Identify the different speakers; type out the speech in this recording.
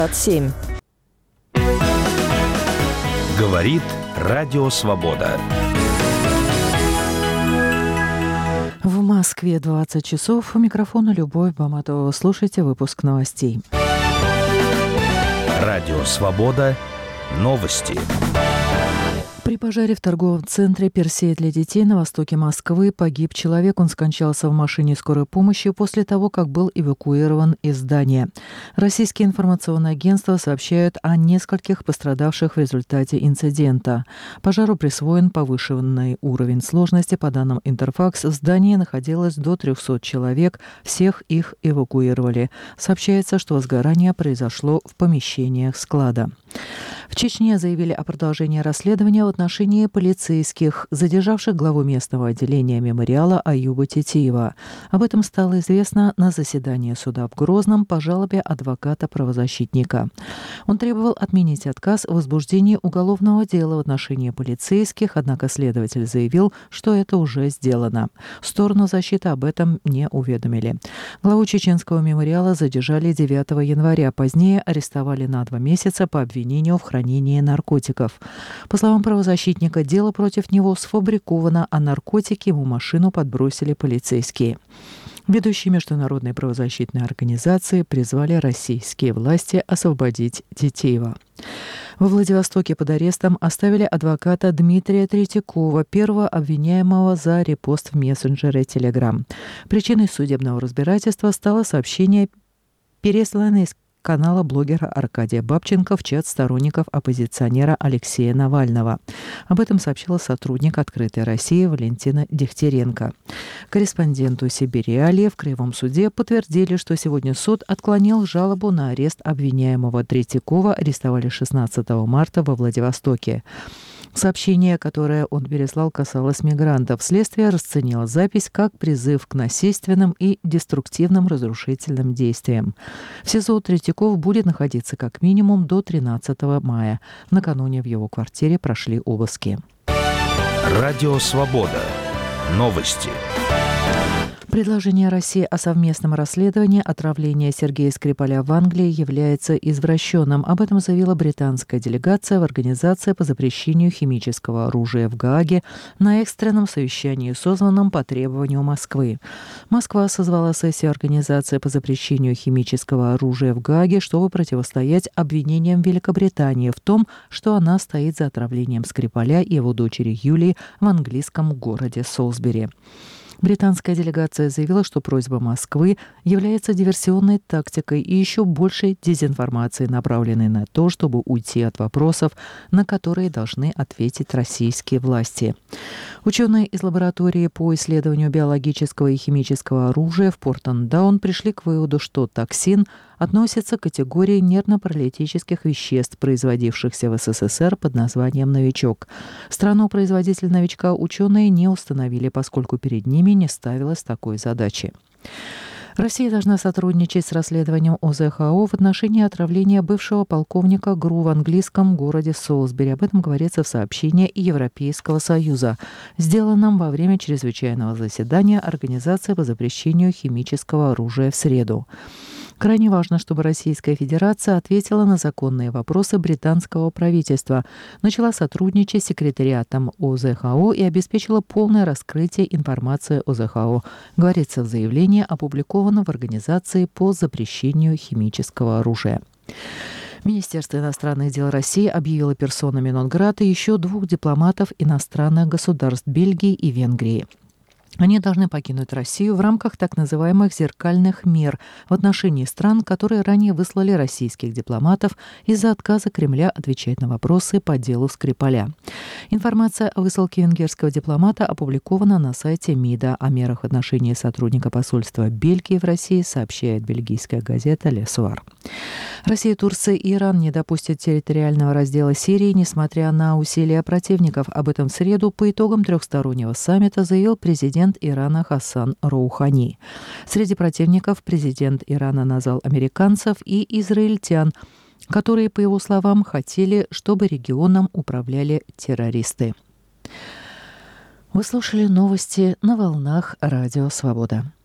Speaker 1: 7.
Speaker 2: Говорит Радио Свобода.
Speaker 3: В Москве 20 часов. У микрофона Любовь Баматова. Слушайте выпуск новостей.
Speaker 2: Радио Свобода. Новости.
Speaker 3: При пожаре в торговом центре «Персея для детей» на востоке Москвы погиб человек. Он скончался в машине скорой помощи после того, как был эвакуирован из здания. Российские информационные агентства сообщают о нескольких пострадавших в результате инцидента. Пожару присвоен повышенный уровень сложности. По данным Интерфакс, в здании находилось до 300 человек. Всех их эвакуировали. Сообщается, что возгорание произошло в помещениях склада. В Чечне заявили о продолжении расследования в отношении полицейских, задержавших главу местного отделения мемориала Аюба Тетиева. Об этом стало известно на заседании суда в Грозном по жалобе адвоката-правозащитника. Он требовал отменить отказ в возбуждении уголовного дела в отношении полицейских, однако следователь заявил, что это уже сделано. Сторону защиты об этом не уведомили. Главу чеченского мемориала задержали 9 января. Позднее арестовали на 2 месяца по обвинению в хранении наркотиков. По словам правозащитника, дело против него сфабриковано, а наркотики ему в машину подбросили полицейские. Ведущие международные правозащитные организации призвали российские власти освободить Тетиева. Во Владивостоке под арестом оставили адвоката Дмитрия Третьякова, первого обвиняемого за репост в мессенджере Telegram. Причиной судебного разбирательства стало сообщение, пересланное из канала блогера Аркадия Бабченко в чат сторонников оппозиционера Алексея Навального. Об этом сообщила сотрудник «Открытой России» Валентина Дегтяренко. Корреспонденту «Сибириалии» в Краевом суде подтвердили, что сегодня суд отклонил жалобу на арест обвиняемого. Третьякова арестовали 16 марта во Владивостоке. Сообщение, которое он переслал, касалось мигрантов. Следствие расценило запись как призыв к насильственным и деструктивным разрушительным действиям. В СИЗО Третьяков будет находиться как минимум до 13 мая. Накануне в его квартире прошли обыски.
Speaker 2: Радио Свобода. Новости.
Speaker 3: Предложение России о совместном расследовании отравления Сергея Скрипаля в Англии является извращенным. Об этом заявила британская делегация в Организации по запрещению химического оружия в Гааге на экстренном совещании, созванном по требованию Москвы. Москва созвала сессию Организации по запрещению химического оружия в Гааге, чтобы противостоять обвинениям Великобритании в том, что она стоит за отравлением Скрипаля и его дочери Юлии в английском городе Солсбери. Британская делегация заявила, что просьба Москвы является диверсионной тактикой и еще большей дезинформацией, направленной на то, чтобы уйти от вопросов, на которые должны ответить российские власти. Ученые из лаборатории по исследованию биологического и химического оружия в Портендаун пришли к выводу, что токсин относится к категории нервно-паралитических веществ, производившихся в СССР под названием «Новичок». Страну-производитель «Новичка» ученые не установили, поскольку перед ними не ставилось такой задачи. Россия должна сотрудничать с расследованием ОЗХО в отношении отравления бывшего полковника ГРУ в английском городе Солсбери. Об этом говорится в сообщении Европейского Союза, сделанном во время чрезвычайного заседания Организации по запрещению химического оружия в среду. Крайне важно, чтобы Российская Федерация ответила на законные вопросы британского правительства, начала сотрудничать с секретариатом ОЗХО и обеспечила полное раскрытие информации ОЗХО, говорится в заявлении, опубликованном в Организации по запрещению химического оружия. Министерство иностранных дел России объявило персонами нон-грата еще 2 дипломатов иностранных государств Бельгии и Венгрии. Они должны покинуть Россию в рамках так называемых «зеркальных мер» в отношении стран, которые ранее выслали российских дипломатов из-за отказа Кремля отвечать на вопросы по делу Скрипаля. Информация о высылке венгерского дипломата опубликована на сайте МИДа. О мерах в отношении сотрудника посольства Бельгии в России сообщает бельгийская газета «Ле Суар». Россия, Турция и Иран не допустят территориального раздела Сирии, несмотря на усилия противников. Об этом в среду по итогам трехстороннего саммита заявил президент Ирана Хасан Роухани. Среди противников президент Ирана назвал американцев и израильтян, которые, по его словам, хотели, чтобы регионом управляли террористы. Вы слушали новости на волнах Радио Свобода.